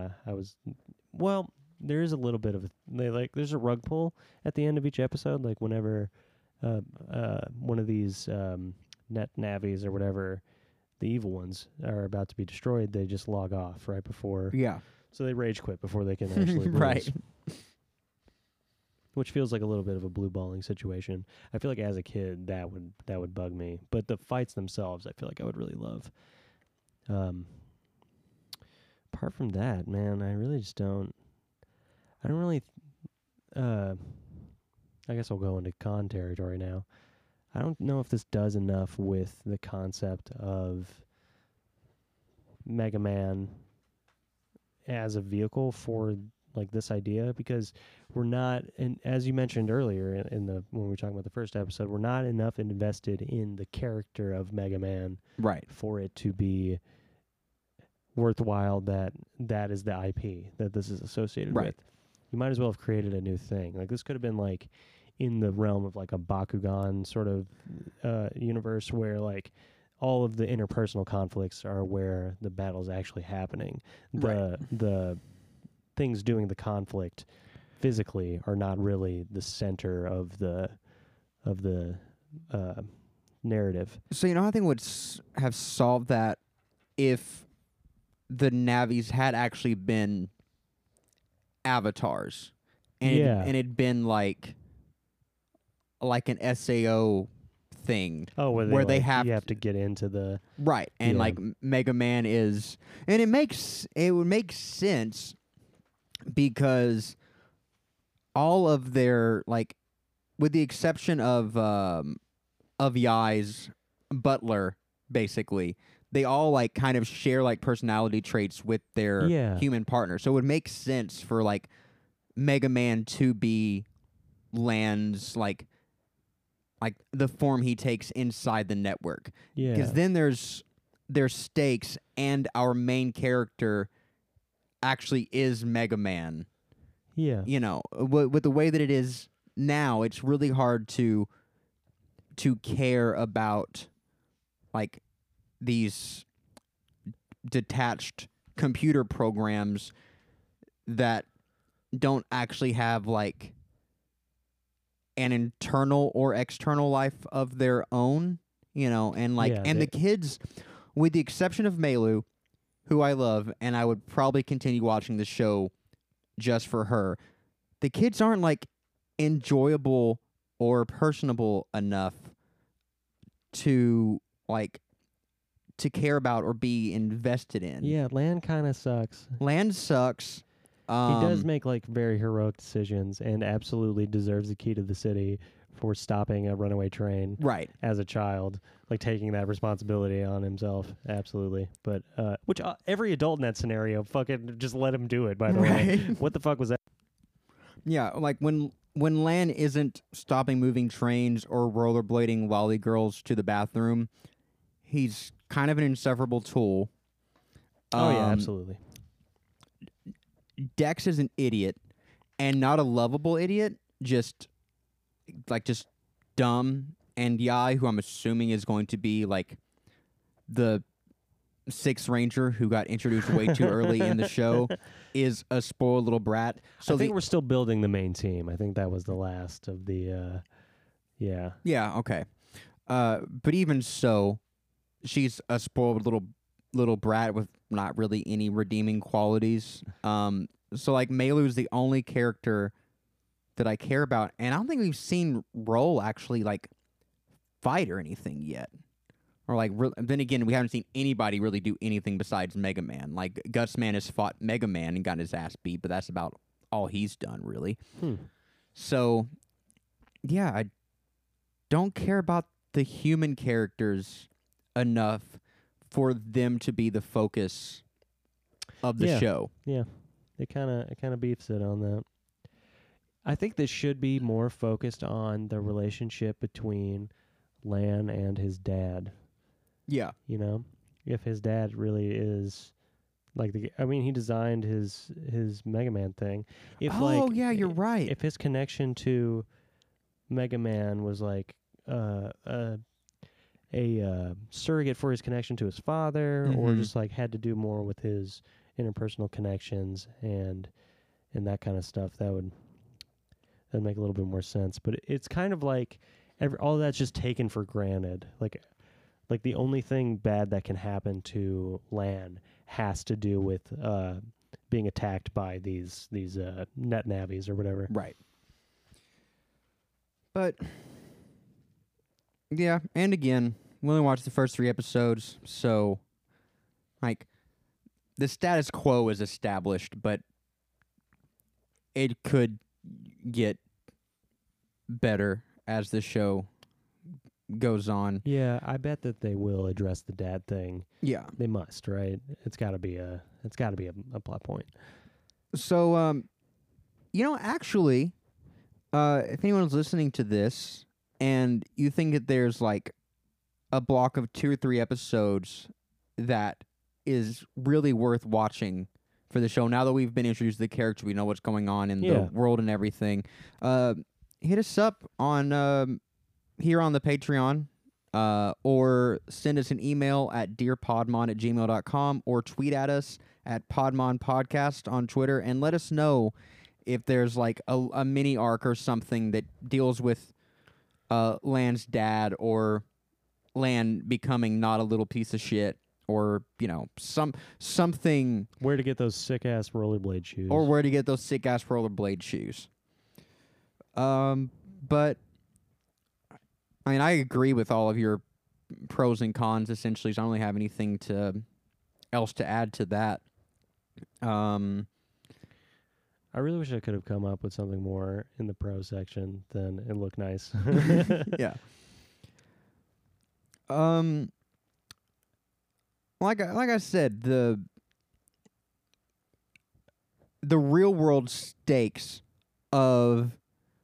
there is a little bit of there's a rug pull at the end of each episode. Like whenever one of these net navies or whatever, the evil ones are about to be destroyed, they just log off right before. Yeah. So they rage quit before they can actually lose. Right. Which feels like a little bit of a blue balling situation. I feel like as a kid that would bug me, but the fights themselves, I feel like I would really love. Apart from that, man, I really just don't. I don't really. I guess I'll go into con territory now. I don't know if this does enough with the concept of Mega Man as a vehicle for like this idea, because we're not, and as you mentioned earlier when we were talking about the first episode, we're not enough invested in the character of Mega Man Right. for it to be worthwhile that is the IP that this is associated Right. with. You might as well have created a new thing. Like this could have been like in the realm of like a Bakugan sort of universe where like all of the interpersonal conflicts are where the battle's actually happening. The things doing the conflict physically are not really the center of the narrative. So I think would have solved that if the Navis had actually been avatars, and it'd been like an SAO thing. Oh, where where they have you have to get into the right, and Yeah. like Mega Man is, and it would make sense because all of their like, with the exception of Yai's butler, basically, they all like kind of share like personality traits with their human partner. So it would make sense for like Mega Man to be Land's like the form he takes inside the network. Because then there's stakes, and our main character actually is Mega Man. Yeah. With the way that it is now, it's really hard to care about like these detached computer programs that don't actually have like an internal or external life of their own, and like the kids, with the exception of Meilu, who I love, and I would probably continue watching the show just for her, the kids aren't like enjoyable or personable enough to to care about or be invested in. Yeah, Lan kind of sucks. Land sucks. He does make like very heroic decisions and absolutely deserves the key to the city for stopping a runaway train right. as a child, like taking that responsibility on himself. Absolutely. But which every adult in that scenario fucking just let him do it, by the way. Right. What the fuck was that? Yeah, like when Lan isn't stopping moving trains or rollerblading Lolly girls to the bathroom, he's kind of an insufferable tool. Oh yeah, Um, absolutely. Dex is an idiot, and not a lovable idiot, just dumb. And Yai, who I'm assuming is going to be like the Sixth Ranger who got introduced way too early in the show, is a spoiled little brat. So I think we're still building the main team. I think that was the last of the yeah. yeah, okay. But even so, she's a spoiled little brat with not really any redeeming qualities. So like Meilu's the only character that I care about, and I don't think we've seen Roll actually like fight or anything yet. Or like then again, we haven't seen anybody really do anything besides Mega Man. Like Gutsman has fought Mega Man and got his ass beat, but that's about all he's done really. So yeah, I don't care about the human characters enough for them to be the focus of the show. Yeah. It kind of beefs it on that. I think this should be more focused on the relationship between Lan and his dad. Yeah. You know, if his dad really is like he designed his Mega Man thing. If yeah, you're right. If his connection to Mega Man was like a surrogate for his connection to his father, or Mhm. just like had to do more with his interpersonal connections and that kind of stuff, that'd make a little bit more sense. But it's kind of like all that's just taken for granted. Like the only thing bad that can happen to Lan has to do with being attacked by these net navies or whatever. Right. But yeah, and again, we only watched the first 3 episodes, so like the status quo is established, but it could get better as the show goes on. Yeah, I bet that they will address the dad thing. Yeah. They must, right? It's got to be a plot point. So actually, if anyone's listening to this and you think that there's like a block of 2 or 3 episodes that is really worth watching for the show, now that we've been introduced to the character, we know what's going on in the world and everything, hit us up on here on the Patreon, or send us an email at dearpodmon@gmail.com, or tweet at us at podmonpodcast on Twitter, and let us know if there's like a mini arc or something that deals with Lan's dad, or Lan becoming not a little piece of shit, or something, Where to get those sick ass rollerblade shoes? or where to get those sick ass rollerblade shoes. But I mean, I agree with all of your pros and cons. Essentially, so I don't really have anything else to add to that. I really wish I could have come up with something more in the pro section than it looked nice. Yeah. Like I said, the real world stakes of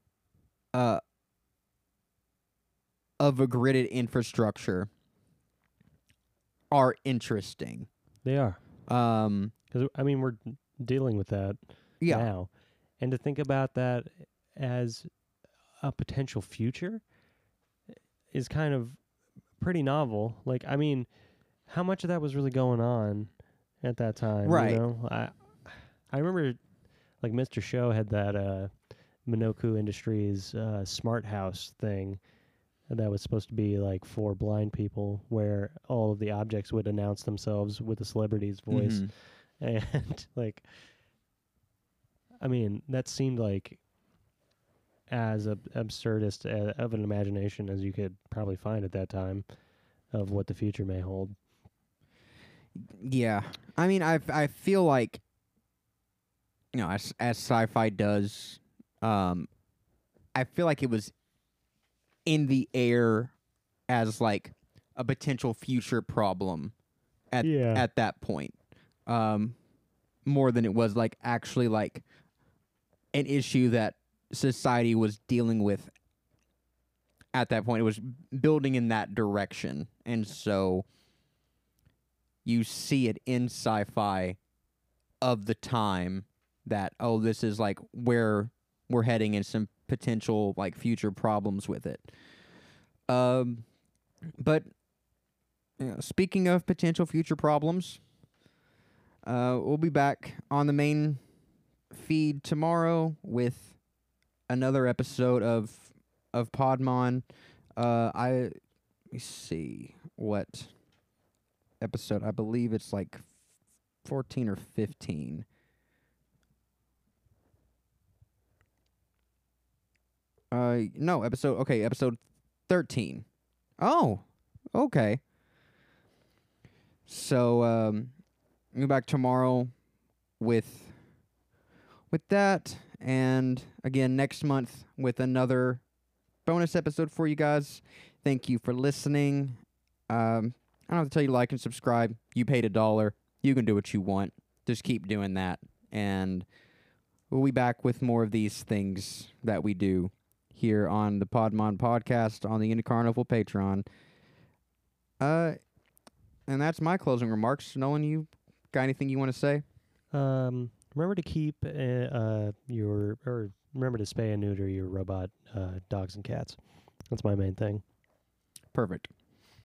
a gridded infrastructure are interesting. They are. Because, we're dealing with that Yeah. now. And to think about that as a potential future is kind of pretty novel. Like, how much of that was really going on at that time? Right. You know? I remember, like, Mr. Show had that Minoku Industries smart house thing that was supposed to be like for blind people, where all of the objects would announce themselves with a celebrity's voice. And like, that seemed like as absurdist of an imagination as you could probably find at that time of what the future may hold. Yeah. I mean, I feel like, as sci-fi does, I feel like it was in the air as like a potential future problem at Yeah. at that point. More than it was like actually like an issue that society was dealing with at that point. It was building in that direction. And so you see it in sci-fi of the time that, oh, this is like where we're heading and some potential like future problems with it. But speaking of potential future problems, we'll be back on the main feed tomorrow with another episode of Podmon. Let me see what episode. I believe it's like 14 or 15. No, episode 13. Oh, okay. So, we'll be back tomorrow with that, and again next month with another bonus episode for you guys. Thank you for listening. I don't have to tell you to like and subscribe. You paid $1. You can do what you want. Just keep doing that, and we'll be back with more of these things that we do here on the Podmon podcast on the Unicarnival Patreon. And that's my closing remarks. Nolan, you got anything you want to say? Remember to keep remember to spay and neuter your robot dogs and cats. That's my main thing. Perfect.